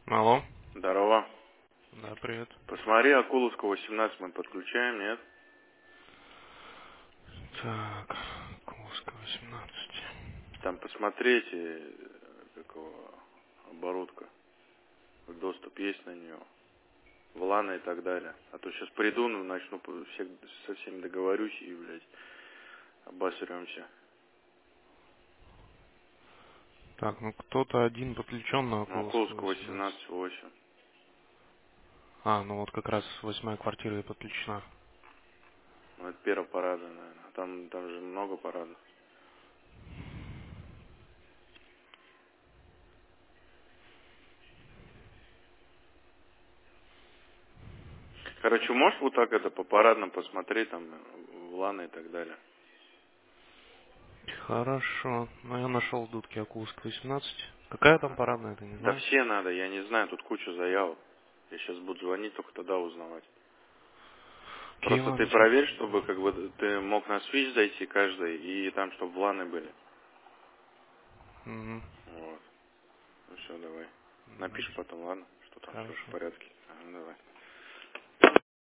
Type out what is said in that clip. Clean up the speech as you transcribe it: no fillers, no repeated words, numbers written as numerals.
Алло. Здорово. Да, привет. Посмотри, Акуловского 18 мы подключаем, нет? Так, Курска 18. Там посмотрите, какого оборудка. Доступ есть на нее. Влана и так далее. А то сейчас приду, начну со всеми договорюсь и, блядь, обосремся. Так, ну кто-то один подключен на Ну, Окуловского Акуловского 18. 18-8. А, ну вот как раз 8-я квартира и подключена. Ну, это первая парада, наверное. Там же много парадов. Короче, можешь вот так это по парадным посмотреть, там, Влана и так далее. Хорошо. Ну я нашел дудки Окуловского 18. Какая там Ага. парадная, ты не Да знаешь? все надо, я не знаю, тут куча заявок. Я сейчас буду звонить, только тогда узнавать. Окей, Просто ты ладно, сейчас проверь, посмотрю. чтобы как бы ты мог на свич зайти каждый, и там, чтобы вланы были. Угу. Вот. Ну все, давай. Да. Напиши потом, ладно, что там все в Хорошо. порядке. Ага, давай.